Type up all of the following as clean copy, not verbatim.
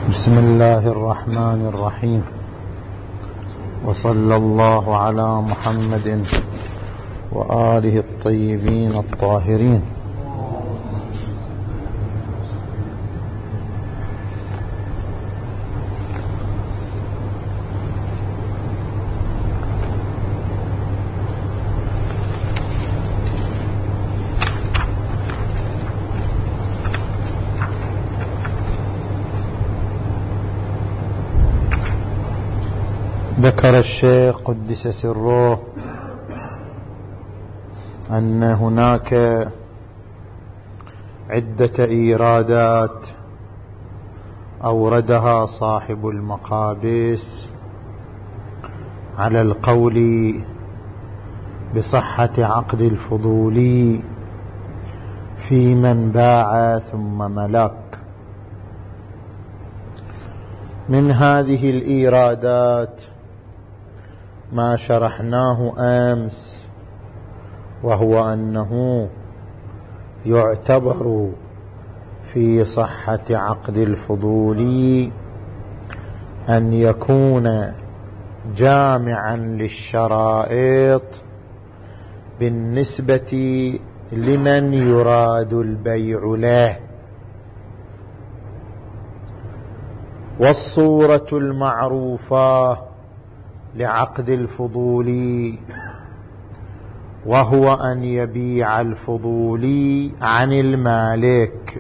بسم الله الرحمن الرحيم، وصلى الله على محمد وآله الطيبين الطاهرين. ذكر الشيخ قدس سره أن هناك عدة إيرادات أوردها صاحب المقابس على القول بصحة عقد الفضولي في من باع ثم ملك. من هذه الإيرادات ما شرحناه أمس، وهو أنه يعتبر في صحة عقد الفضول أن يكون جامعا للشرائط بالنسبة لمن يراد البيع له. والصورة المعروفة لعقد الفضولي وهو أن يبيع الفضولي عن المالك،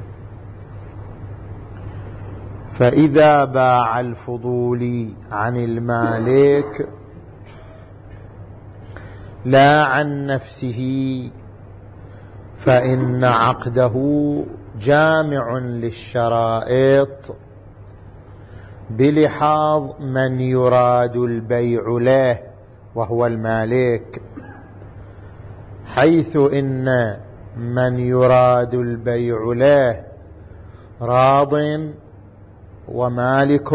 فإذا باع الفضولي عن المالك لا عن نفسه فإن عقده جامع للشرائط بلحاظ من يراد البيع له وهو المالك، حيث إن من يراد البيع له راض ومالك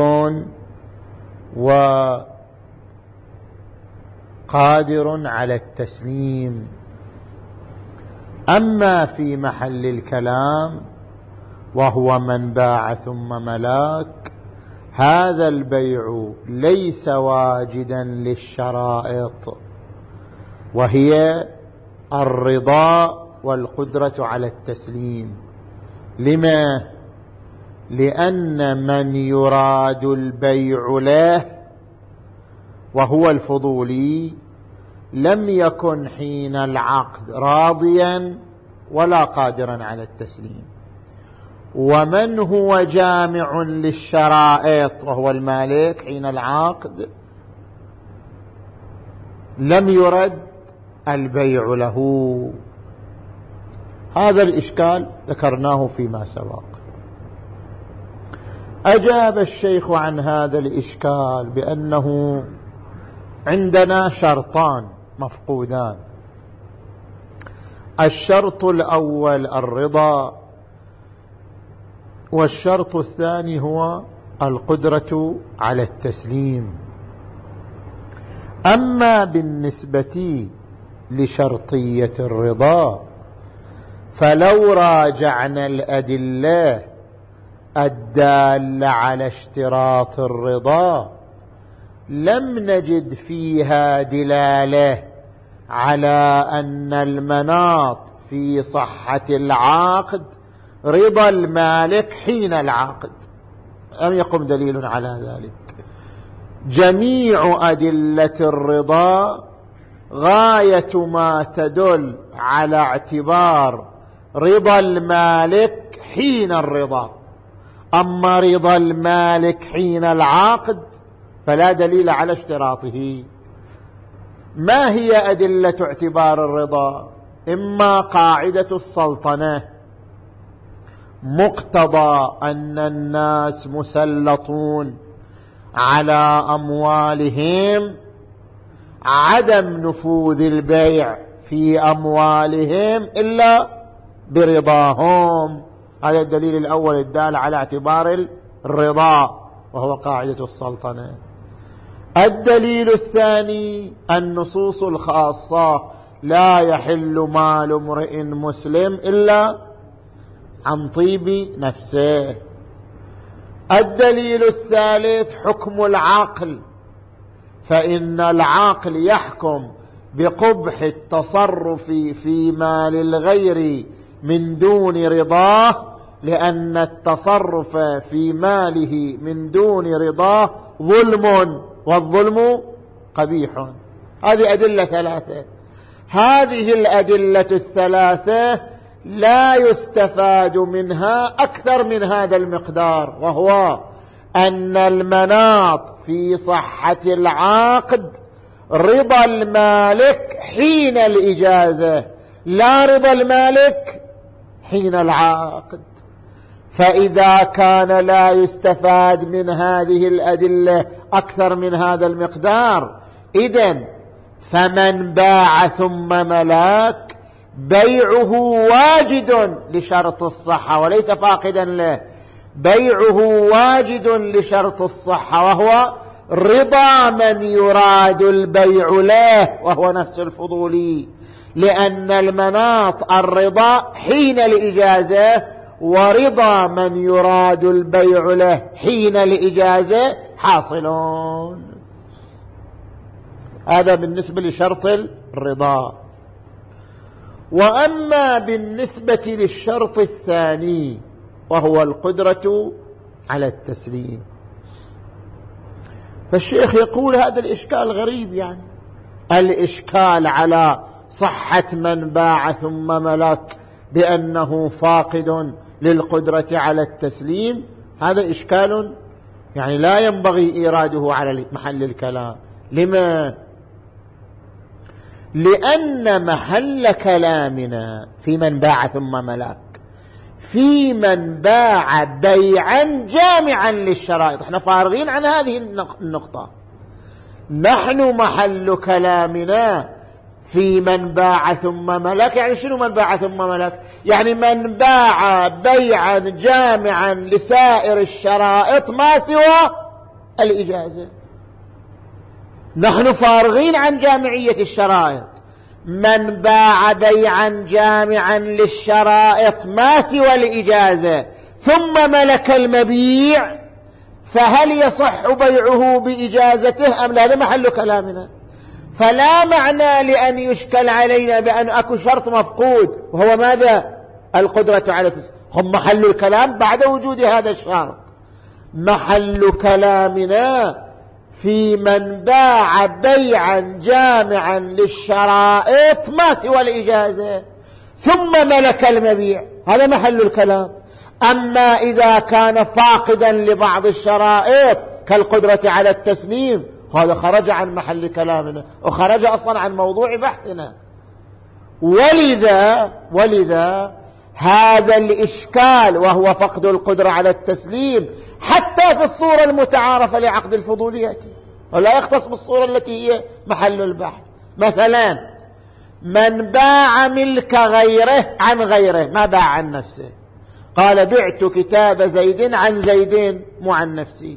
وقادر على التسليم. أما في محل الكلام وهو من باع ثم ملاك، هذا البيع ليس واجدا للشرائط، وهي الرضا والقدرة على التسليم. لما؟ لأن من يراد البيع له وهو الفضولي لم يكن حين العقد راضيا ولا قادرا على التسليم، ومن هو جامع للشرائط وهو المالك حين العقد لم يرد البيع له. هذا الإشكال ذكرناه فيما سبق. أجاب الشيخ عن هذا الإشكال بأنه عندنا شرطان مفقودان. الشرط الأول الرضا، والشرط الثاني هو القدرة على التسليم. أما بالنسبة لشرطية الرضا فلو راجعنا الأدلة الدالة على اشتراط الرضا لم نجد فيها دلالة على أن المناط في صحة العقد رضا المالك حين العقد، لم يقم دليل على ذلك. جميع أدلة الرضا غاية ما تدل على اعتبار رضا المالك حين الرضا، أما رضا المالك حين العقد فلا دليل على اشتراطه. ما هي أدلة اعتبار الرضا؟ إما قاعدة السلطنة، مقتضى أن الناس مسلطون على أموالهم، عدم نفوذ البيع في أموالهم إلا برضاهم. هذا الدليل الأول الدال على اعتبار الرضا وهو قاعدة السلطنة. الدليل الثاني النصوص الخاصة: لا يحل مال امرئ مسلم إلا عن طيب نفسه. الدليل الثالث حكم العقل، فإن العقل يحكم بقبح التصرف في مال الغير من دون رضاه، لأن التصرف في ماله من دون رضاه ظلم، والظلم قبيح. هذه أدلة ثلاثة. هذه الأدلة الثلاثة لا يستفاد منها أكثر من هذا المقدار، وهو أن المناط في صحة العقد رضا المالك حين الإجازة، لا رضا المالك حين العقد. فإذا كان لا يستفاد من هذه الأدلة أكثر من هذا المقدار، إذن فمن باع ثم ملك بيعه واجد لشرط الصحة وليس فاقدا له، بيعه واجد لشرط الصحة، وهو رضا من يراد البيع له، وهو نفس الفضولي، لأن المناط الرضا حين الإجازة، ورضا من يراد البيع له حين الإجازة حاصلون. هذا بالنسبة لشرط الرضا. وأما بالنسبة للشرط الثاني وهو القدرة على التسليم، فالشيخ يقول هذا الإشكال غريب، يعني الإشكال على صحة من باع ثم ملك بأنه فاقد للقدرة على التسليم، هذا إشكال يعني لا ينبغي إيراده على محل الكلام. لما؟ لأن محل كلامنا في من باع ثم ملك في من باع بيعا جامعا للشرائط. احنا فارغين عن هذه النقطة. نحن محل كلامنا في من باع ثم ملك. يعني شنو من باع ثم ملك؟ يعني من باع بيعا جامعا لسائر الشرائط ما سوى الإجازة. نحن فارغين عن جامعية الشرائط. من باع بيعا جامعا للشرائط ما سوى الإجازة ثم ملك المبيع، فهل يصح بيعه بإجازته أم لا؟ هذا محل كلامنا. فلا معنى لأن يشكل علينا بأن أكو شرط مفقود، وهو ماذا؟ القدرة على التسليم. هم محل الكلام بعد وجود هذا الشرط. محل كلامنا في من باع بيعا جامعا للشرائط ما سوى الإجازة ثم ملك المبيع، هذا محل الكلام. أما إذا كان فاقدا لبعض الشرائط كالقدرة على التسليم، هذا خرج عن محل كلامنا وخرج أصلا عن موضوع بحثنا. ولذا هذا الإشكال وهو فقد القدرة على التسليم حتى في الصورة المتعارفة لعقد الفضولية، ولا يختص بالصورة التي هي محل البحث. مثلا من باع ملك غيره عن غيره، ما باع عن نفسه، قال بعت كتاب زيد عن زيد مو عن نفسي،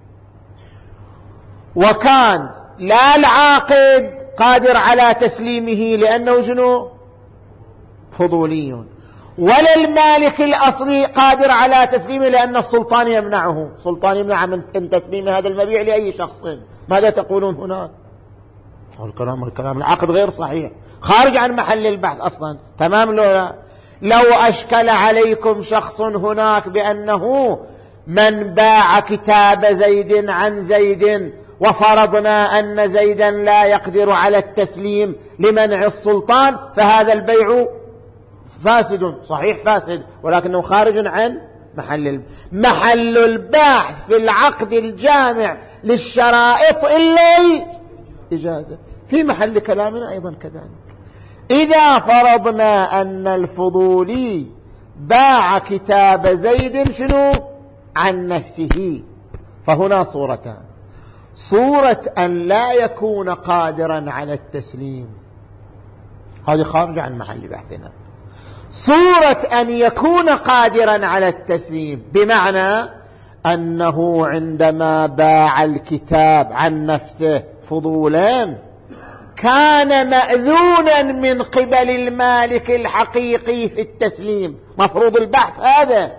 وكان لا العاقد قادر على تسليمه لأنه شنو؟ فضولي، ولا المالك الأصلي قادر على تسليمه لأن السلطان يمنعه. سلطان يمنع من تسليم هذا المبيع لأي شخص. ماذا تقولون هناك؟ الكلام العقد غير صحيح، خارج عن محل البحث أصلا. تمام. لو أشكل عليكم شخص هناك بأنه من باع كتاب زيد عن زيد وفرضنا أن زيدا لا يقدر على التسليم لمنع السلطان، فهذا البيع فاسد، صحيح فاسد، ولكنه خارج عن محل البحث في العقد الجامع للشرائط إلا الإجازة. في محل كلامنا أيضا كذلك. إذا فرضنا أن الفضولي باع كتاب زيد شنو؟ عن نفسه، فهنا صورتان: صورة أن لا يكون قادرا على التسليم، هذه خارج عن محل بحثنا. صورة أن يكون قادرا على التسليم بمعنى أنه عندما باع الكتاب عن نفسه فضولا كان مأذونا من قبل المالك الحقيقي في التسليم. مفروض البحث هذا،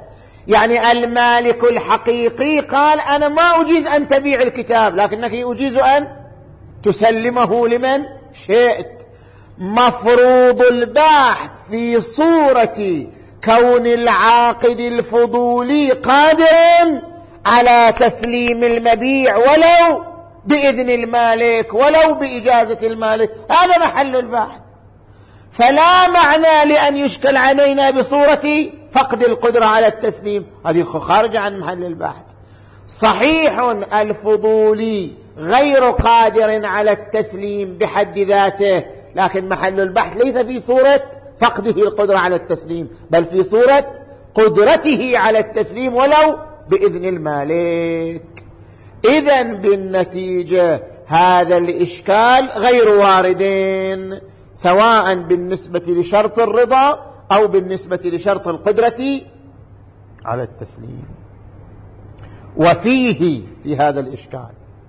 يعني المالك الحقيقي قال أنا ما أجيز أن تبيع الكتاب، لكنك أجيز أن تسلمه لمن شئت. مفروض البحث في صورة كون العاقد الفضولي قادر على تسليم المبيع ولو بإذن المالك ولو بإجازة المالك، هذا محل البحث. فلا معنى لأن يشكل علينا بصورة فقد القدرة على التسليم، هذه خارجة عن محل البحث. صحيح الفضولي غير قادر على التسليم بحد ذاته، لكن محل البحث ليس في صورة فقده القدرة على التسليم، بل في صورة قدرته على التسليم ولو بإذن المالك. إذن بالنتيجة هذا الإشكال غير واردين، سواء بالنسبة لشرط الرضا أو بالنسبة لشرط القدرة على التسليم. وفيه في هذا الإشكال،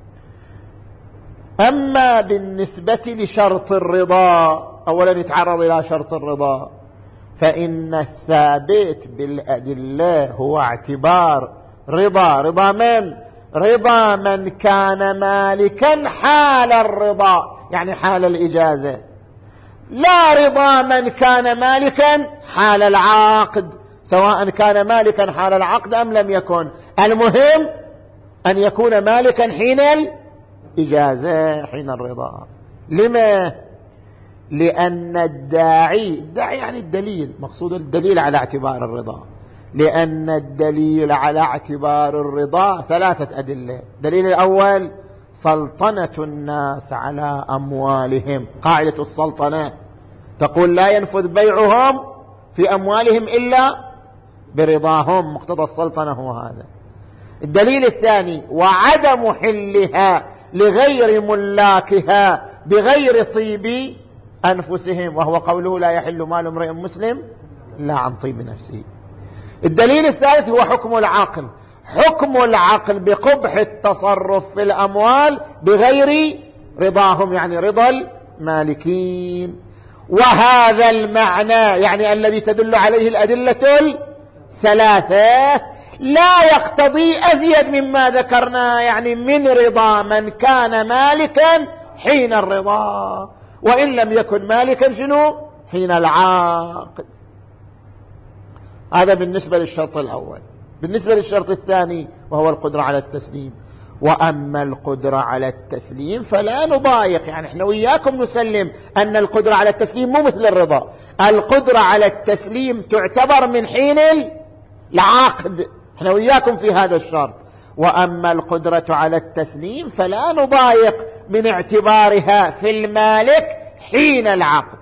أما بالنسبة لشرط الرضا، أولا يتعرض إلى شرط الرضا، فإن الثابت بالأدلة هو اعتبار رضا من؟ رضا من كان مالكا حال الرضا، يعني حال الإجازة، لا رضا من كان مالكا حال العقد، سواء كان مالكا حال العقد أم لم يكن، المهم أن يكون مالكا حين الإجازة حين الرضا. لما؟ لأن الداعي يعني الدليل، مقصود الدليل على اعتبار الرضا، لأن الدليل على اعتبار الرضا ثلاثة أدلة. الدليل الأول سلطنة الناس على أموالهم، قاعدة السلطنة تقول لا ينفذ بيعهم في أموالهم إلا برضاهم، مقتضى السلطنة هو هذا. الدليل الثاني وعدم حلها لغير ملاكها بغير طيب أنفسهم، وهو قوله لا يحل مال امرئ مسلم إلا عن طيب نفسه. الدليل الثالث هو حكم العقل، حكم العقل بقبح التصرف في الأموال بغير رضاهم، يعني رضا المالكين. وهذا المعنى يعني الذي تدل عليه الأدلة الثلاثة لا يقتضي أزيد مما ذكرنا، يعني من رضا من كان مالكا حين الرضا، وإن لم يكن مالكا شنو؟ حين العقد. هذا بالنسبة للشرط الأول. بالنسبة للشرط الثاني وهو القدرة على التسليم، وأما القدرة على التسليم فلا نضايق، يعني احنا وياكم نسلم أن القدرة على التسليم مو مثل الرضا، القدرة على التسليم تعتبر من حين العقد، احنا وياكم في هذا الشرط. وأما القدرة على التسليم فلا نضايق من اعتبارها في المالك حين العقد،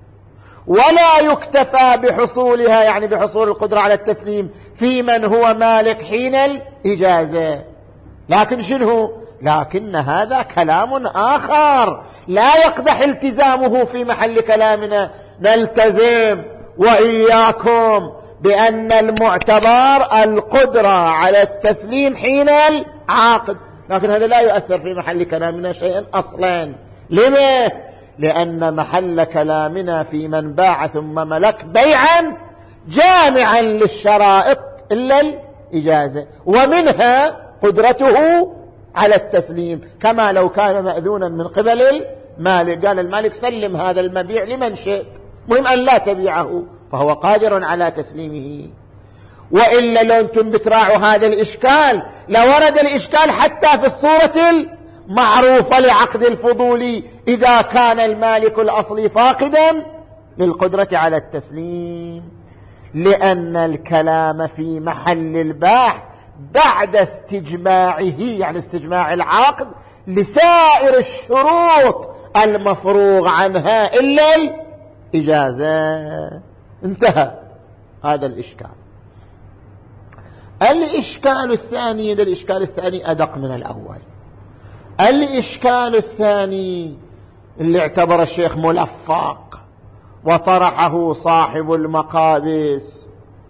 ولا يكتفى بحصولها، يعني بحصول القدرة على التسليم في من هو مالك حين الإجازة. لكن شنو؟ لكن هذا كلام آخر لا يقدح التزامه في محل كلامنا. نلتزم وإياكم بأن المعتبر القدرة على التسليم حين العقد، لكن هذا لا يؤثر في محل كلامنا شيئا أصلا. لما؟ لأن محل كلامنا في من باع ثم ملك بيعا جامعا للشرائط إلا الإجازة، ومنها قدرته على التسليم، كما لو كان مأذونا من قبل المالك، قال المالك سلم هذا المبيع لمن شئت، مهم أن لا تبيعه، فهو قادر على تسليمه. وإلا لو أنتم بتراعوا هذا الإشكال لورد الإشكال حتى في الصورة المعروفة لعقد الفضولي، إذا كان المالك الأصلي فاقدا للقدرة على التسليم، لأن الكلام في محل الباع بعد استجماعه، يعني استجماع العقد لسائر الشروط المفروغ عنها إلا الإجازة. انتهى هذا الإشكال. الإشكال الثاني، الإشكال الثاني أدق من الأول. الإشكال الثاني اللي اعتبر الشيخ ملفق وطرحه صاحب المقابس،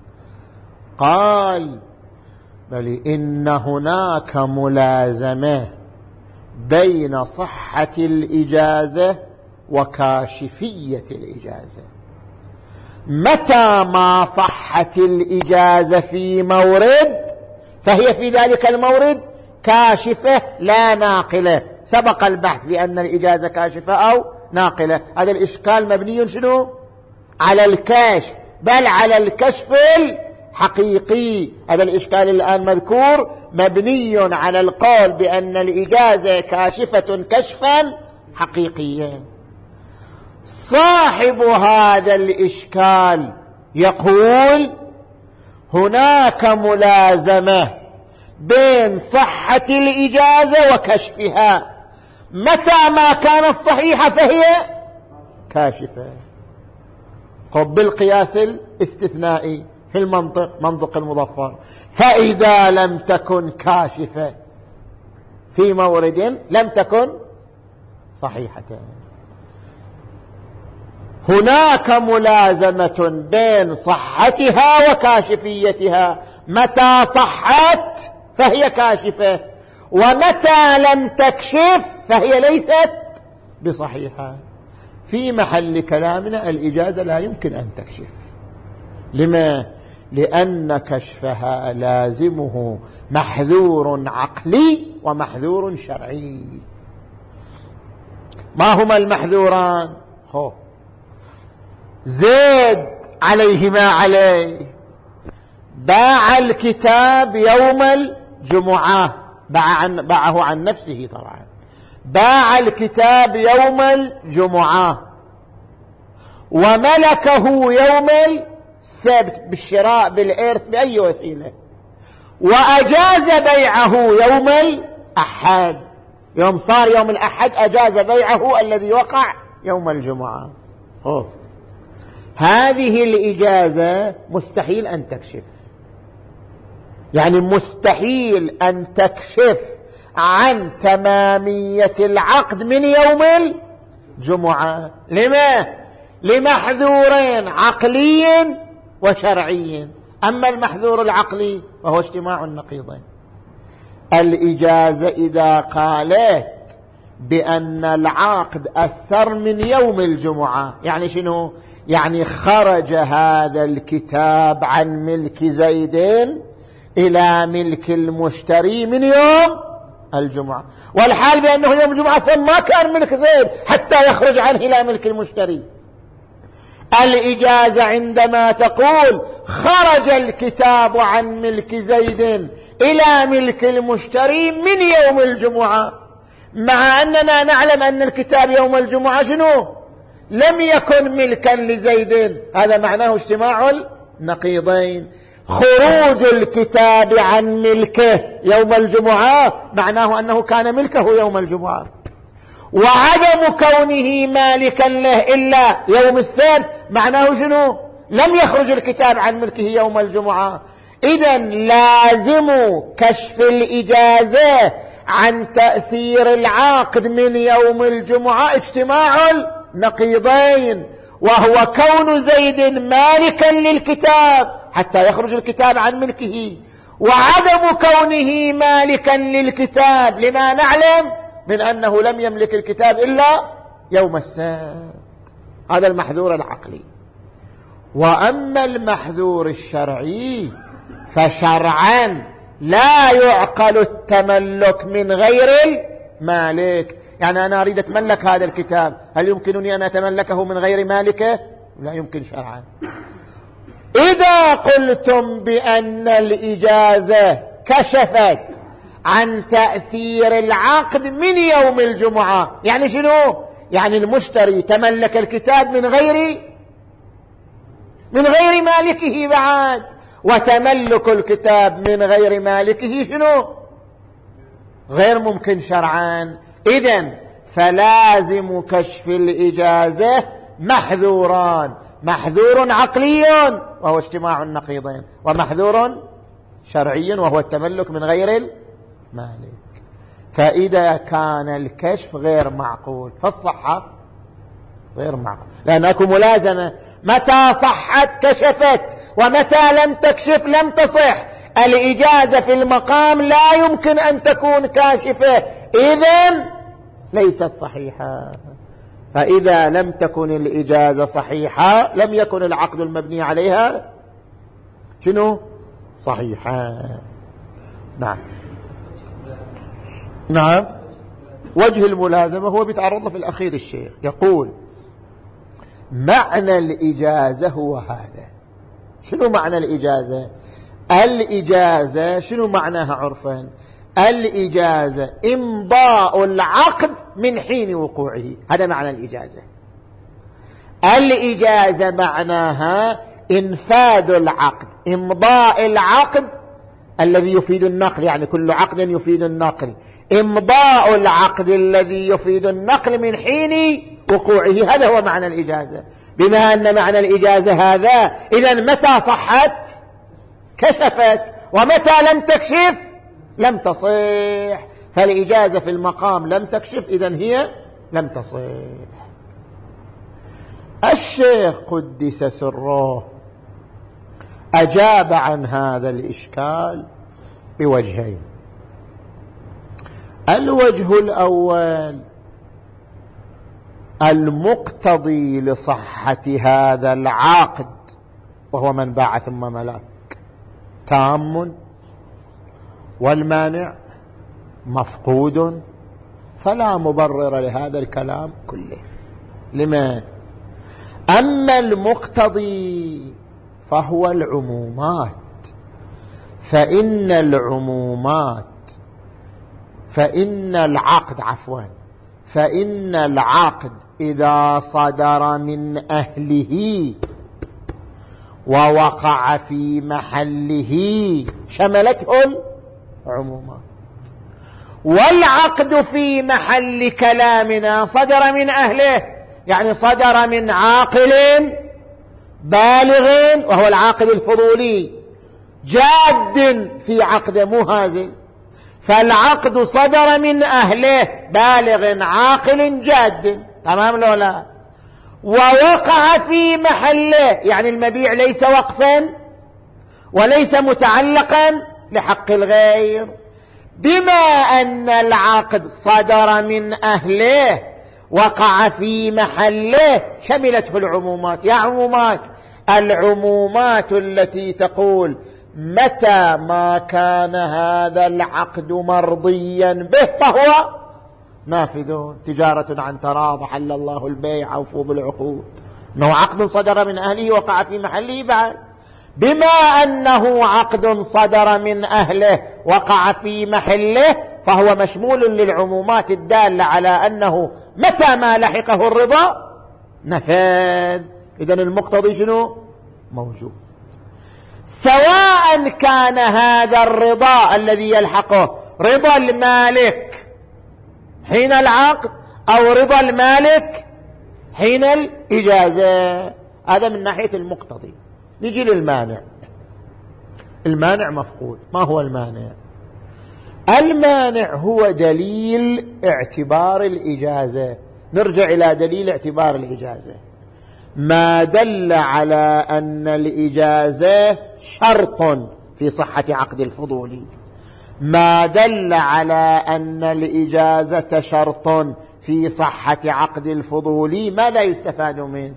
قال بل إن هناك ملازمة بين صحة الإجازة وكاشفية الإجازة. متى ما صحت الإجازة في مورد فهي في ذلك المورد كاشفة لا ناقلة. سبق البحث بأن الإجازة كاشفة أو ناقلة. هذا الإشكال مبني شنو؟ على الكشف، بل على الكشف الحقيقي. هذا الإشكال الآن مذكور مبني على القول بأن الإجازة كاشفة كشفا حقيقيا. صاحب هذا الإشكال يقول هناك ملازمة بين صحة الإجازة وكشفها. متى ما كانت صحيحة فهي كاشفة. قب بالقياس الاستثنائي في منطق المظفر، فإذا لم تكن كاشفة في مورد لم تكن صحيحة. هناك ملازمة بين صحتها وكاشفيتها. متى صحت فهي كاشفة، ومتى لم تكشف فهي ليست بصحيحة. في محل كلامنا الإجازة لا يمكن أن تكشف. لما؟ لأن كشفها لازمه محذور عقلي ومحذور شرعي. ما هما المحذوران؟ زيد عليه ما عليه، باع الكتاب يوم الجمعة، باعه عن نفسه طبعا، باع الكتاب يوم الجمعة وملكه يوم السبت بالشراء بالإرث بأي وسيلة، وأجاز بيعه يوم الأحد. يوم صار يوم الأحد أجاز بيعه الذي وقع يوم الجمعة. هذه الإجازة مستحيل أن تكشف. يعني مستحيل أن تكشف عن تمامية العقد من يوم الجمعة. لما؟ لمحذورين عقلي وشرعي. أما المحذور العقلي وهو اجتماع النقيضين. الإجازة إذا قالت بأن العقد أثر من يوم الجمعة، يعني شنو؟ يعني خرج هذا الكتاب عن ملك زيد إلى ملك المشتري من يوم الجمعة، والحال بأنه يوم الجمعة ما كان ملك زيد حتى يخرج عنه إلى ملك المشتري. الإجازة عندما تقول خرج الكتاب عن ملك زيد إلى ملك المشتري من يوم الجمعة، مع أننا نعلم أن الكتاب يوم الجمعة شنو؟ لم يكن ملكا لزيد. هذا معناه اجتماع النقيضين. خروج الكتاب عن ملكه يوم الجمعة معناه أنه كان ملكه يوم الجمعة، وعدم كونه مالكا له إلا يوم السبت معناه شنو؟ لم يخرج الكتاب عن ملكه يوم الجمعة. إذن لازم كشف الإجازة عن تأثير العقد من يوم الجمعة اجتماع النقيضين، وهو كون زيد مالكا للكتاب حتى يخرج الكتاب عن ملكه، وعدم كونه مالكا للكتاب لما نعلم من أنه لم يملك الكتاب إلا يوم السبت. هذا المحذور العقلي. وأما المحذور الشرعي فشرعا لا يعقل التملك من غير المالك. يعني أنا أريد أتملك هذا الكتاب، هل يمكنني أن أتملكه من غير مالكه؟ لا يمكن شرعا. إذا قلتم بأن الإجازة كشفت عن تأثير العقد من يوم الجمعة، يعني شنو؟ يعني المشتري تملك الكتاب من غير مالكه بعد، وتملك الكتاب من غير مالكه شنو؟ غير ممكن شرعا. إذن فلازم كشف الإجازة محذوران: محذور عقلي وهو اجتماع النقيضين، ومحذور شرعي وهو التملك من غير المالك. فإذا كان الكشف غير معقول فالصحة غير معقول، لأن أكو ملازمة. متى صحت كشفت، ومتى لم تكشف لم تصح. الإجازة في المقام لا يمكن أن تكون كاشفة، إذن ليست صحيحة. فإذا لم تكن الإجازة صحيحة لم يكن العقد المبني عليها شنو صحيحا. نعم نعم. وجه الملازمة هو بيتعرض له في الأخير الشيخ يقول معنى الإجازة هو هذا. شنو معنى الإجازة؟ الإجازة شنو معناها عرفا؟ الإجازة إمضاء العقد من حين وقوعه، هذا معنى الإجازة. الإجازة معناها إنفاذ العقد، إمضاء العقد الذي يفيد النقل، يعني كل عقد يفيد النقل، إمضاء العقد الذي يفيد النقل من حين وقوعه، هذا هو معنى الإجازة. بما أن معنى الإجازة هذا، إذن متى صحت؟ كشفت، ومتى لم تكشف؟ لم تصح. فالإجازة في المقام لم تكشف، إذن هي لم تصح. الشيخ قدس سره أجاب عن هذا الإشكال بوجهين. الوجه الأول المقتضي لصحة هذا العقد وهو من باع ثم ملك تام، والمانع مفقود، فلا مبرر لهذا الكلام كله. لما؟ أما المقتضي فهو العمومات، فإن العقد إذا صدر من أهله ووقع في محله شملته العمومات. والعقد في محل كلامنا صدر من أهله، يعني صدر من عاقل بالغ وهو العاقل الفضولي جاد في عقد مهازل، فالعقد صدر من أهله بالغ عاقل جاد، تمام لو لا؟ ووقع في محله، يعني المبيع ليس وقفا وليس متعلقا لحق الغير. بما أن العقد صدر من أهله وقع في محله شملته العمومات. يا عمومات، العمومات التي تقول متى ما كان هذا العقد مرضيا به فهو نافذ، تجارة عن تراض، حل الله البيع، أوفوا بالعقود، أنه عقد صدر من أهله وقع في محله. بعد بما أنه عقد صدر من أهله وقع في محله فهو مشمول للعمومات الدالة على أنه متى ما لحقه الرضا نفذ. إذن المقتضي شنو؟ موجود، سواء كان هذا الرضا الذي يلحقه رضا المالك حين العقد أو رضا المالك حين الإجازة. هذا من ناحية المقتضي. نجي للمانع. المانع مفقود. ما هو المانع؟ المانع هو دليل اعتبار الإجازة. نرجع إلى دليل اعتبار الإجازة. ما دل على أن الإجازة شرط في صحة عقد الفضولي، ما دل على أن الإجازة شرط في صحة عقد الفضولي، ماذا يستفاد منه؟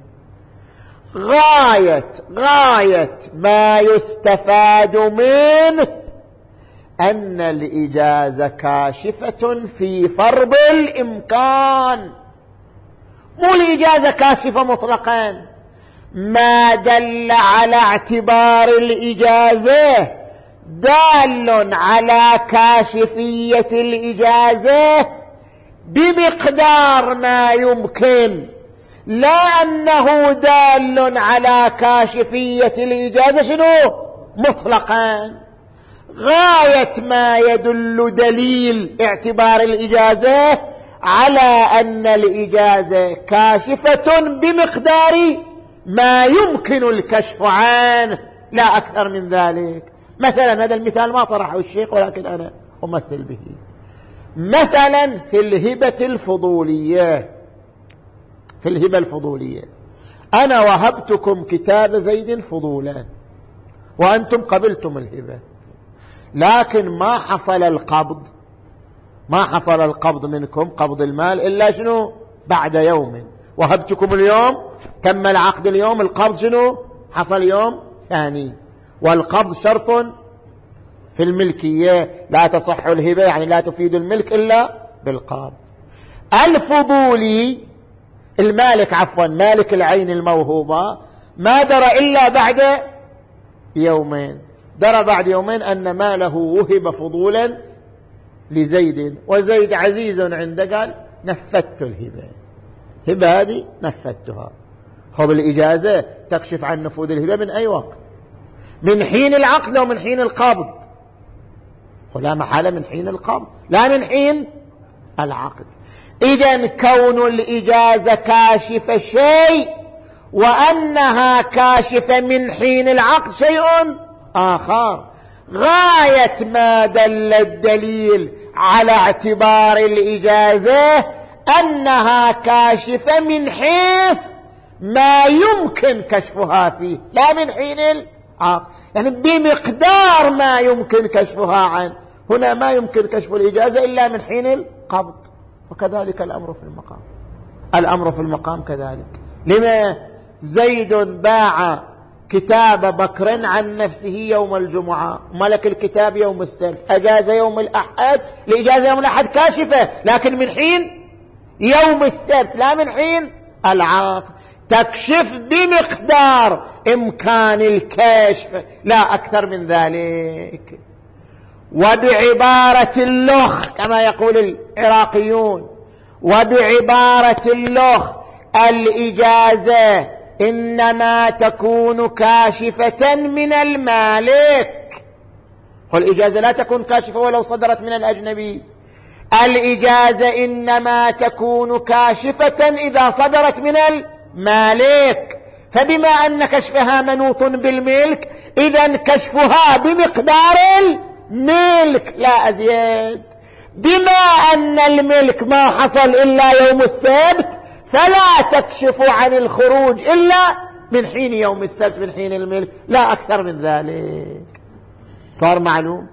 غاية ما يستفاد منه أن الإجازة كاشفة في فرض الإمكان، مو الإجازة كاشفة مطلقا. ما دل على اعتبار الإجازة دال على كاشفية الإجازة بمقدار ما يمكن، لا أنه دال على كاشفية الإجازة شنو مطلقا. غاية ما يدل دليل اعتبار الإجازة على أن الإجازة كاشفة بمقدار ما يمكن الكشف عنه، لا أكثر من ذلك. مثلا هذا المثال ما طرحه الشيخ ولكن أنا أمثل به. مثلا في الهبة الفضولية، في الهبة الفضولية أنا وهبتكم كتاب زيد فضولا وأنتم قبلتم الهبة، لكن ما حصل القبض منكم قبض المال إلا شنو بعد يوم، وهبتكم اليوم، تم العقد اليوم، القبض شنو حصل يوم ثاني. والقبض شرط في الملكية، لا تصح الهبة يعني لا تفيد الملك إلا بالقبض. الفضولي المالك مالك العين الموهوبة ما درى إلا بعد يومين، درى بعد يومين أن ماله وهب فضولا لزيد، وزيد عزيز عنده، قال نفذت الهبة، هبة هذه نفذتها. خب الإجازة تكشف عن نفوذ الهبة من أي وقت؟ من حين العقد أو من حين القبض؟ لا محالة من حين القبض لا من حين العقد. إذن كون الإجازة كاشفة شيء، وأنها كاشفة من حين العقد شيء آخر. غاية ما دل الدليل على اعتبار الإجازة أنها كاشفة من حيث ما يمكن كشفها فيه، لا من حين العقد، يعني بمقدار ما يمكن كشفها عنه. هنا ما يمكن كشف الإجازة إلا من حين القبض. وكذلك الأمر في المقام، الأمر في المقام كذلك. لما زيد باع كتاب بكر عن نفسه يوم الجمعة، ملك الكتاب يوم السبت، أجاز يوم الأحد، الإجازة يوم الأحد كاشفة، لكن من حين يوم السبت لا من حين العقد. تكشف بمقدار إمكان الكشف لا أكثر من ذلك. وبعبارة اللخ كما يقول العراقيون، وبعبارة اللخ الإجازة إنما تكون كاشفة من المالك. والإجازة لا تكون كاشفة ولو صدرت من الأجنبي، الإجازة إنما تكون كاشفة إذا صدرت من المالك. فبما أن كشفها منوط بالملك، إذن كشفها بمقدار الملك لا أزيد. بما أن الملك ما حصل إلا يوم السبت، فلا تكشف عن الخروج إلا من حين يوم السبت من حين الملك، لا أكثر من ذلك. صار معلوم؟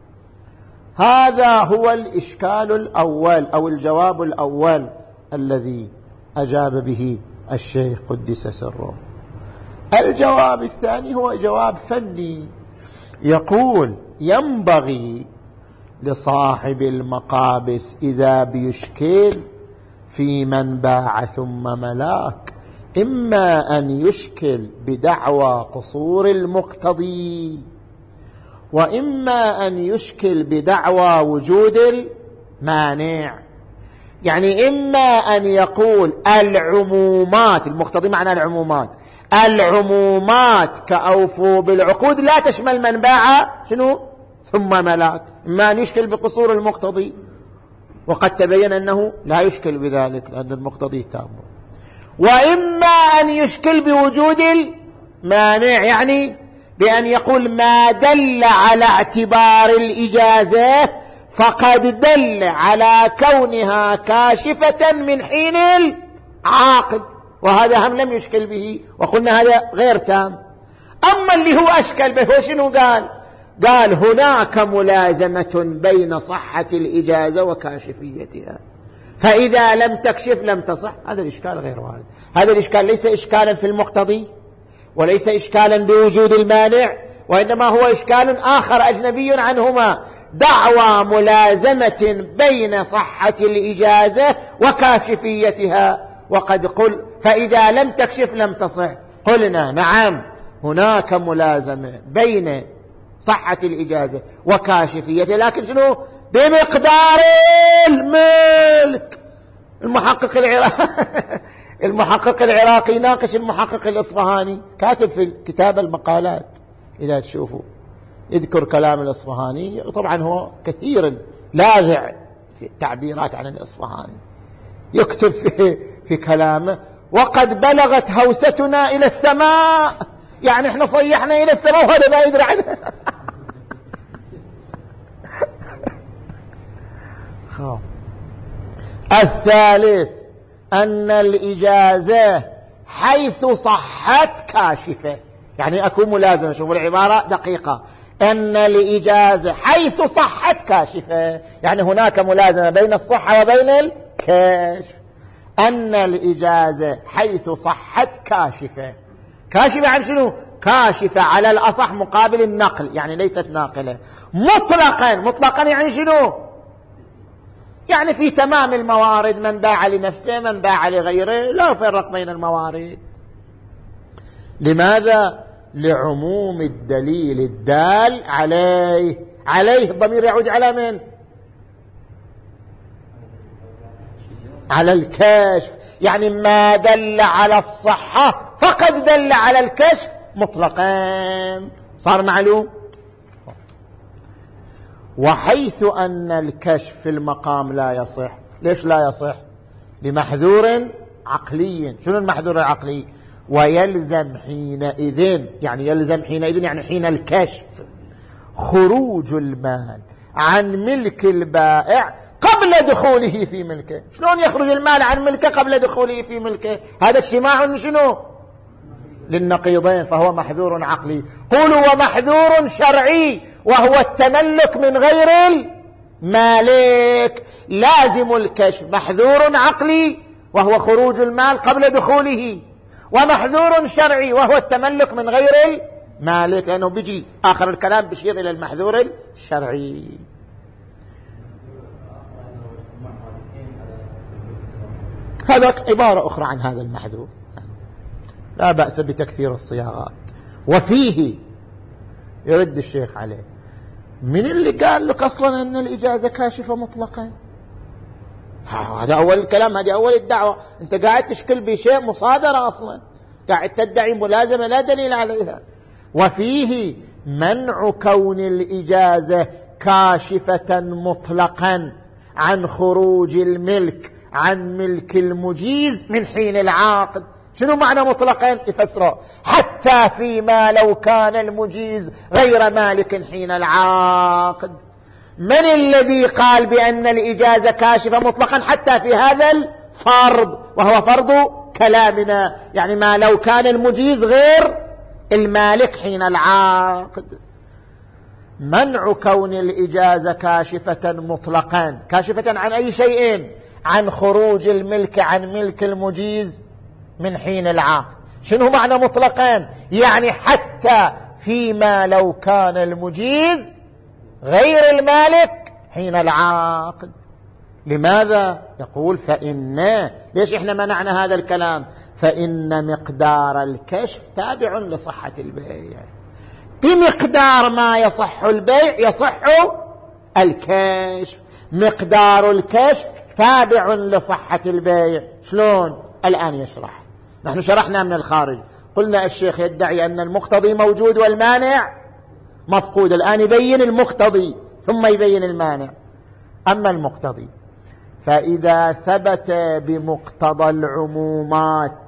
هذا هو الإشكال الأول أو الجواب الأول الذي أجاب به الشيخ قدس سره. الجواب الثاني هو جواب فني، يقول ينبغي لصاحب المقابس إذا بيشكل في من باع ثم ملاك، إما أن يشكل بدعوى قصور المقتضي، وإما أن يشكل بدعوى وجود المانع. يعني إما أن يقول العمومات، المقتضي معنى العمومات، العمومات كأوفوا بالعقود لا تشمل من باع شنو ثم ملاك، إما أن يشكل بقصور المقتضي، وقد تبين أنه لا يشكل بذلك لأن المقتضي تام، وإما أن يشكل بوجود المانع، يعني بأن يقول ما دل على اعتبار الإجازة فقد دل على كونها كاشفة من حين العقد، وهذا هم لم يشكل به، وقلنا هذا غير تام. أما اللي هو أشكل به هو شنو قال هناك ملازمة بين صحة الإجازة وكاشفيتها، فإذا لم تكشف لم تصح. هذا الإشكال غير وارد. هذا الإشكال ليس إشكالا في المقتضي وليس إشكالا بوجود المانع، وإنما هو إشكال آخر أجنبي عنهما، دعوى ملازمة بين صحة الإجازة وكاشفيتها. وقد قل فإذا لم تكشف لم تصح، قلنا نعم هناك ملازمة بين صحة الإجازة وكاشفيتها، لكن شنو؟ بمقدار الملك. المحقق العراقي ناقش المحقق الإصفهاني، كاتب في كتاب المقالات إذا تشوفوا يذكر كلام الإصفهاني، طبعا هو كثير لاذع في التعبيرات عن الإصفهاني، يكتب في كلامه وقد بلغت هوستنا إلى السماء، يعني احنا صيحنا إلى السماء وهذا ما يدري عنه. الثالث أن الإجازة حيث صحت كاشفة، يعني أكون ملازمة، شوفوا العبارة دقيقة، أن الإجازة حيث صحت كاشفة، يعني هناك ملازمة بين الصحة وبين الكشف. أن الإجازة حيث صحت كاشفة. كاشفة عن شنو؟ كاشفة على الأصح مقابل النقل، يعني ليست ناقلة. مطلقا يعني شنو؟ يعني في تمام الموارد، من باع لنفسه من باع لغيره، لا يفرق بين الموارد. لماذا؟ لعموم الدليل الدال عليه الضمير يعود على من؟ على الكشف. يعني ما دل على الصحة فقد دل على الكشف مطلقا. صار معلوم؟ وحيث أن الكشف في المقام لا يصح. ليش لا يصح؟ بمحذور عقلي. شنو المحذور العقلي؟ ويلزم حينئذ، يعني يلزم حينئذ يعني حين الكشف، خروج المال عن ملك البائع قبل دخوله في ملكه. شلون يخرج المال عن ملكه قبل دخوله في ملكه؟ هذا اجتماع شنو؟ للنقيضين، فهو محذور عقلي. قولوا ومحذور شرعي، وهو التملك من غير المالك. لازم الكشف محذور عقلي وهو خروج المال قبل دخوله، ومحذور شرعي وهو التملك من غير المالك، لأنه بيجي آخر الكلام بشير إلى المحذور الشرعي. هذا عبارة أخرى عن هذا المحذور، لا بأس بتكثير الصياغات. وفيه يرد الشيخ عليه، من اللي قال لك أصلا أن الإجازة كاشفة مطلقا؟ هذا أول الكلام، هذه أول الدعوة. أنت قاعد تشكل بشيء مصادرة أصلا، قاعد تدعي ملازمة لا دليل عليها. وفيه منع كون الإجازة كاشفة مطلقا عن خروج الملك عن ملك المجيز من حين العقد. شنو معنى مطلقا؟ يفسره حتى فيما لو كان المجيز غير مالك حين العقد. من الذي قال بأن الإجازة كاشفة مطلقا حتى في هذا الفرض، وهو فرض كلامنا؟ يعني ما لو كان المجيز غير المالك حين العقد. منع كون الإجازة كاشفة مطلقا، كاشفة عن أي شيء؟ عن خروج الملك عن ملك المجيز من حين العقد. شنو معنى مطلقا؟ يعني حتى فيما لو كان المجيز غير المالك حين العقد. لماذا؟ يقول فإن، ليش إحنا منعنا هذا الكلام؟ فإن مقدار الكشف تابع لصحة البيع. بمقدار ما يصح البيع يصح الكشف. مقدار الكشف تابع لصحة البيع. شلون؟ الآن يشرح. نحن شرحنا من الخارج، قلنا الشيخ يدعي أن المقتضي موجود والمانع مفقود. الآن يبين المقتضي ثم يبين المانع. أما المقتضي فإذا ثبت بمقتضى العمومات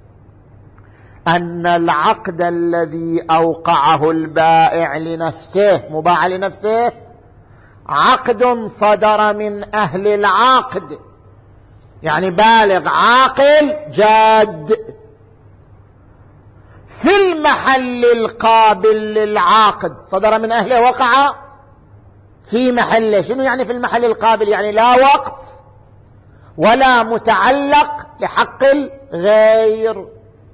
أن العقد الذي أوقعه البائع لنفسه، مباع لنفسه، عقد صدر من أهل العقد، يعني بالغ عاقل جاد، في المحل القابل للعقد، صدر من أهله وقع في محله. شنو يعني في المحل القابل؟ يعني لا وقف ولا متعلق لحق الغير.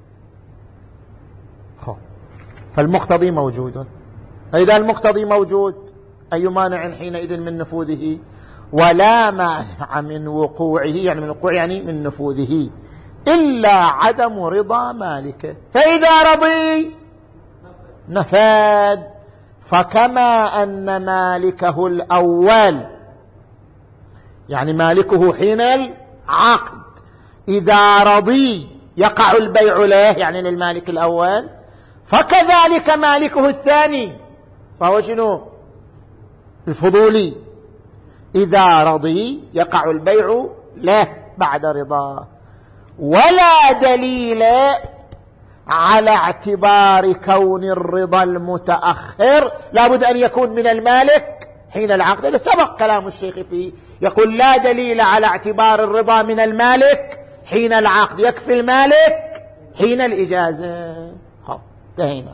فالمقتضي موجود. فإذا المقتضي موجود أي مانع حينئذ من نفوذه؟ ولا مانع من وقوعه، يعني من وقوع يعني من نفوذه، إلا عدم رضا مالكه. فإذا رضي نفاد. فكما أن مالكه الأول، يعني مالكه حين العقد، إذا رضي يقع البيع له، يعني للمالك الأول، فكذلك مالكه الثاني، فهو شنو؟ الفضولي، إذا رضي يقع البيع له بعد رضاه. ولا دليل على اعتبار كون الرضا المتأخر لابد أن يكون من المالك حين العقد. هذا سبق كلام الشيخ فيه، يقول لا دليل على اعتبار الرضا من المالك حين العقد، يكفي المالك حين الإجازة. انتهينا.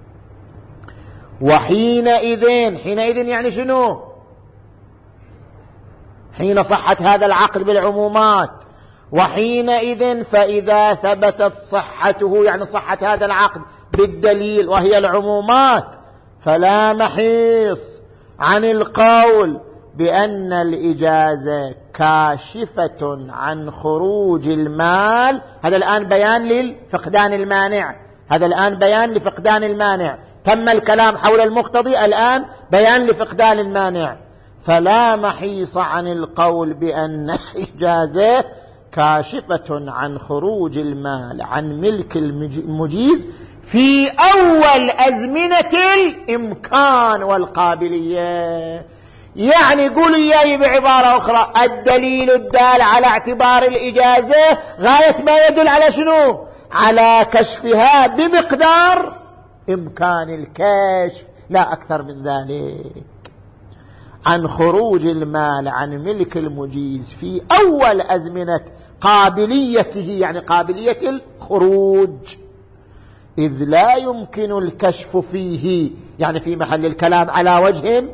وحينئذ، حينئذ يعني شنو؟ حين صحت هذا العقد بالعمومات. وحينئذ فإذا ثبتت صحته، يعني صحة هذا العقد بالدليل وهي العمومات، فلا محيص عن القول بأن الإجازة كاشفة عن خروج المال. هذا الآن بيان لفقدان المانع، هذا الآن بيان لفقدان المانع، تم الكلام حول المقتضي، الآن بيان لفقدان المانع. فلا محيص عن القول بأن الإجازة كاشفة عن خروج المال عن ملك المجيز في أول أزمنة الإمكان والقابلية. يعني قولوا إياي بعبارة أخرى، الدليل الدال على اعتبار الإجازة غاية ما يدل على شنو؟ على كشفها بمقدار إمكان الكشف، لا أكثر من ذلك، عن خروج المال عن ملك المجيز في أول أزمنة قابليته، يعني قابلية الخروج، إذ لا يمكن الكشف فيه، يعني في محل الكلام على وجه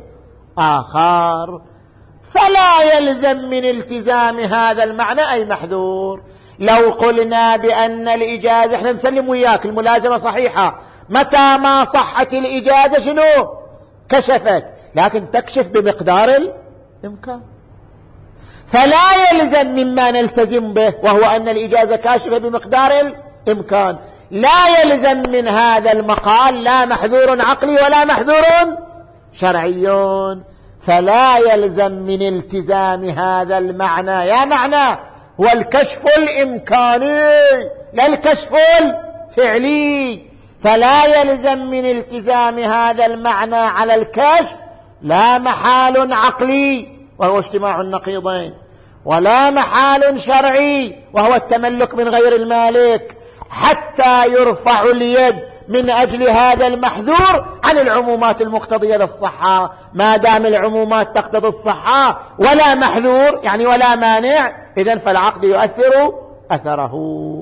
آخر، فلا يلزم من التزام هذا المعنى أي محذور. لو قلنا بأن الإجازة، احنا نسلم وياك الملازمة صحيحة، متى ما صحت الإجازة شنو؟ كشفت، لكن تكشف بمقدار الإمكان، فلا يلزم مما نلتزم به وهو أن الإجازة كاشفة بمقدار الإمكان، لا يلزم من هذا المقال لا محذور عقلي ولا محذور شرعي، فلا يلزم من التزام هذا المعنى، يا معنى هو الكشف الإمكاني لا الكشف الفعلي، فلا يلزم من التزام هذا المعنى على الكشف لا محال عقلي وهو اجتماع النقيضين، ولا محال شرعي وهو التملك من غير المالك، حتى يرفع اليد من أجل هذا المحذور عن العمومات المقتضية للصحة. ما دام العمومات تقتضي الصحة ولا محذور يعني ولا مانع، إذن فالعقد يؤثر أثره.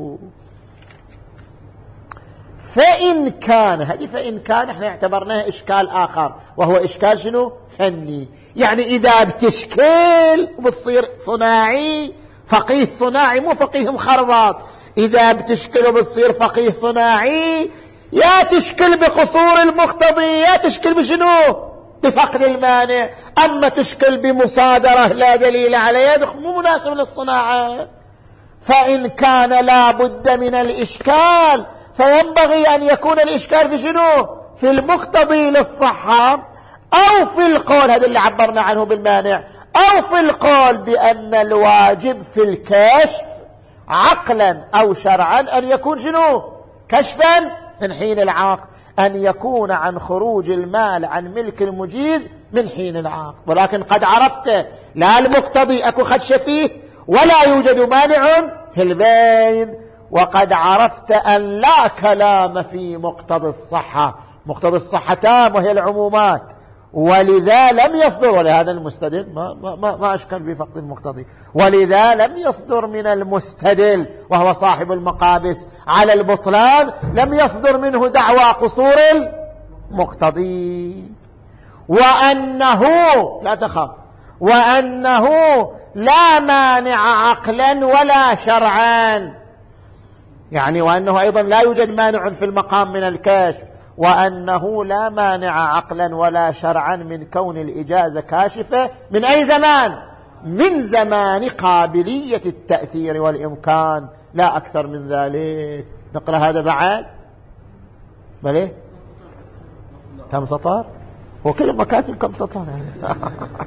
فإن كان، هذه فإن كان احنا اعتبرناها إشكال آخر وهو إشكال شنو؟ فني، يعني إذا بتشكل بتصير صناعي، فقيه صناعي مو فقيه مخربط، إذا بتشكل بتصير فقيه صناعي، يا تشكل بقصور المقتضي يا تشكل بشنو؟ بفقد المانع. أما تشكل بمصادرة لا دليل عليها مو مناسب للصناعة. فإن كان لا بد من الإشكال فينبغي أن يكون الإشكال في شنو؟ في المقتضي للصحة، أو في القول، هذا اللي عبرنا عنه بالمانع، أو في القول بأن الواجب في الكشف عقلا أو شرعا أن يكون شنو؟ كشفا من حين العقد، أن يكون عن خروج المال عن ملك المجيز من حين العقد. ولكن قد عرفت لا المقتضي أكو خدش فيه ولا يوجد مانع في البين، وقد عرفت أن لا كلام في مقتضى الصحة، مقتضى الصحة تام وهي العمومات، ولذا لم يصدر، ولهذا المستدل ما أشكل بفقد المقتضي، ولذا لم يصدر من المستدل وهو صاحب المقابس على البطلان، لم يصدر منه دعوى قصور المقتضي، وأنه لا تخاف، وأنه لا مانع عقلا ولا شرعا، يعني وأنه أيضا لا يوجد مانع في المقام من الكشف، وأنه لا مانع عقلا ولا شرعا من كون الإجازة كاشفة من أي زمان؟ من زمان قابلية التأثير والإمكان، لا أكثر من ذلك. نقرأ هذا بعد بليه كم سطر؟ هو كل مكاسب كم سطر يعني.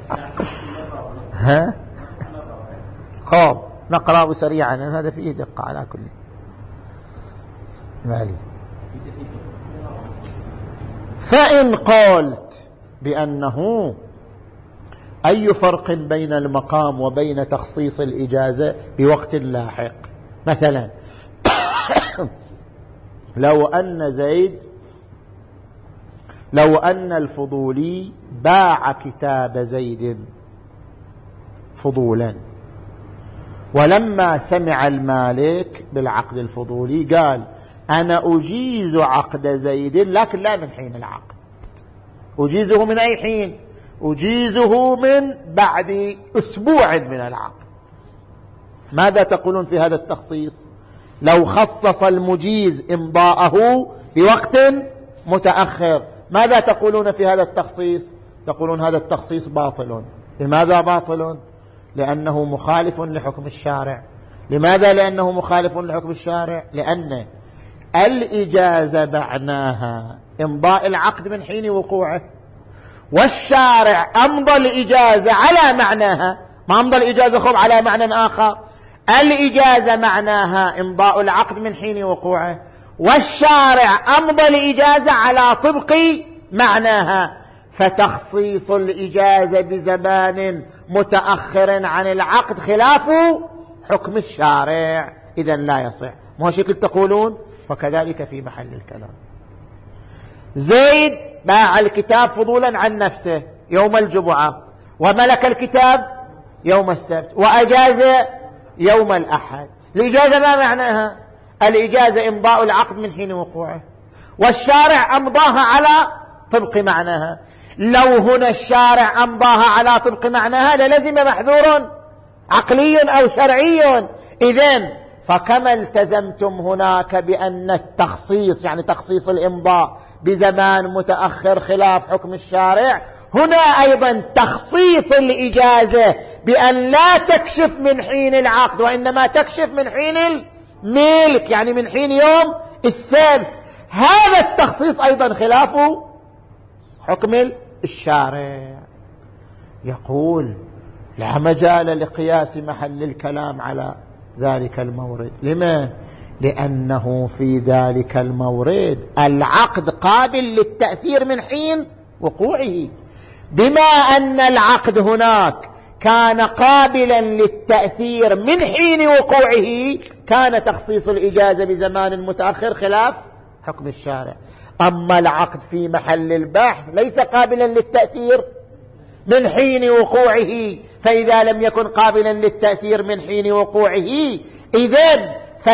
ها خب نقرأ سريعا، هذا فيه دقة على كل مالي. فإن قلت بأنه أي فرق بين المقام وبين تخصيص الإجازة بوقت لاحق، مثلا لو أن الفضولي باع كتاب زيد فضولا، ولما سمع المالك بالعقد الفضولي قال أنا أجيز عقد زيد، لكن لا من حين العقد. أجيزه من أي حين؟ أجيزه من بعد أسبوع من العقد. ماذا تقولون في هذا التخصيص؟ لو خصص المجيز إمضاءه بوقت متأخر، ماذا تقولون في هذا التخصيص؟ تقولون هذا التخصيص باطل. لماذا باطل؟ لأنه مخالف لحكم الشارع. لماذا لأنه مخالف لحكم الشارع؟ لأن الإجازة معناها إمضاء العقد من حين وقوعه، والشارع أمضى الإجازة على معناها، ما أمضى الإجازة خب على معنى آخر. الإجازة معناها إمضاء العقد من حين وقوعه، والشارع أمضى الإجازة على طبق معناها، فتخصيص الإجازة بزمان متأخر عن العقد خلاف حكم الشارع، إذن لا يصح. ما شكل تقولون؟ فكذلك في محل الكلام. زيد باع الكتاب فضولا عن نفسه يوم الجمعة، وملك الكتاب يوم السبت، وأجاز يوم الأحد. الإجازة ما معناها؟ الإجازة إمضاء العقد من حين وقوعه، والشارع أمضاها على طبق معناها. لو هنا الشارع أمضاها على طبق معناها للزم محذور عقلي أو شرعي. إذن فكما التزمتم هناك بأن التخصيص يعني تخصيص الإمضاء بزمان متأخر خلاف حكم الشارع، هنا أيضا تخصيص الإجازة بأن لا تكشف من حين العقد، وإنما تكشف من حين الملك، يعني من حين يوم السبت. هذا التخصيص أيضا خلاف حكم الشارع. يقول لا مجال لقياس محل الكلام على ذلك المورد. لما؟ لأنه في ذلك المورد العقد قابل للتأثير من حين وقوعه. بما أن العقد هناك كان قابلا للتأثير من حين وقوعه، كان تخصيص الإجازة بزمان متأخر خلاف حكم الشارع. أما العقد في محل البحث ليس قابلا للتأثير من حين وقوعه، فإذا لم يكن قابلا للتأثير من حين وقوعه، إذن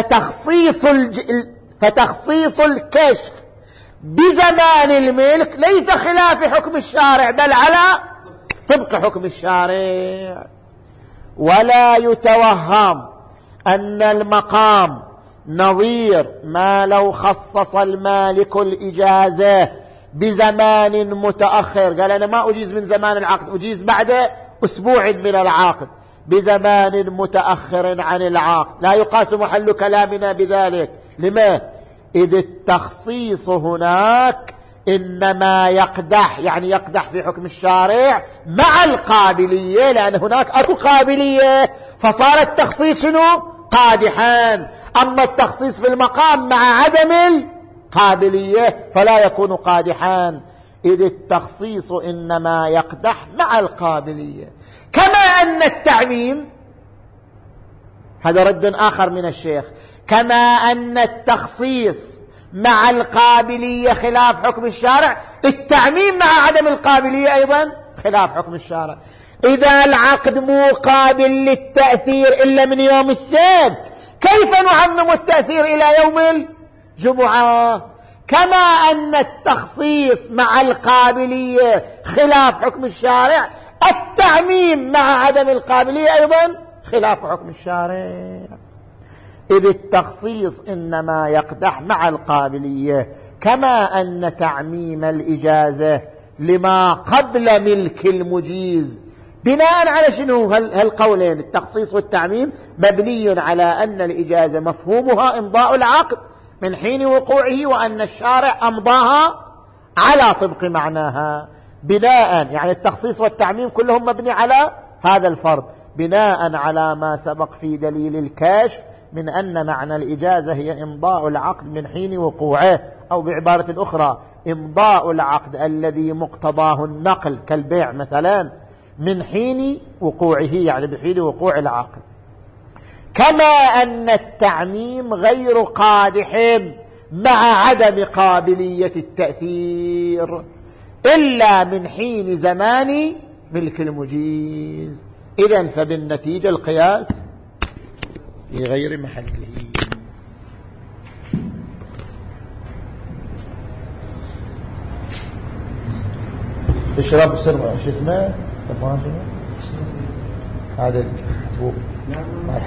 فتخصيص الكشف بزمان الملك ليس خلاف حكم الشارع، بل على طبق حكم الشارع. ولا يتوهم أن المقام نظير ما لو خصص المالك الإجازة بزمان متأخر، قال أنا ما أجيز من زمان العقد، أجيز بعد أسبوع من العقد، بزمان متأخر عن العقد. لا يقاس محل كلامنا بذلك. لما؟ إذ التخصيص هناك إنما يقدح، يعني يقدح في حكم الشارع مع القابلية، لأن هناك أكو قابلية، فصار التخصيص شنو؟ قادحا. أما التخصيص في المقام مع عدم القابلية فلا يكون قادحا، إذ التخصيص إنما يقدح مع القابلية. كما أن التعميم، هذا رد آخر من الشيخ، كما أن التخصيص مع القابلية خلاف حكم الشارع، التعميم مع عدم القابلية أيضا خلاف حكم الشارع. إذا العقد مو قابل للتأثير إلا من يوم السبت، كيف نعمم التأثير إلى يوم الجمعة؟ كما أن التخصيص مع القابلية خلاف حكم الشارع، التعميم مع عدم القابلية أيضا خلاف حكم الشارع. إذ التخصيص إنما يقدح مع القابلية، كما أن تعميم الإجازة لما قبل ملك المجيز بناء على شنو؟ هالقولين التخصيص والتعميم مبني على أن الإجازة مفهومها إمضاء العقد من حين وقوعه، وأن الشارع أمضاها على طبق معناها. بناء يعني التخصيص والتعميم كلهم مبني على هذا الفرض، بناء على ما سبق في دليل الكشف من أن معنى الإجازة هي إمضاء العقد من حين وقوعه، أو بعبارة أخرى إمضاء العقد الذي مقتضاه النقل كالبيع مثلا من حين وقوعه، يعني بحين وقوع العقد. كما أن التعميم غير قادح مع عدم قابلية التأثير إلا من حين زمان ملك المجيز. إذن فبالنتيجة القياس في غير محله. اشرب بسرعة. شو اسمه؟ صفوان شنو؟ هذا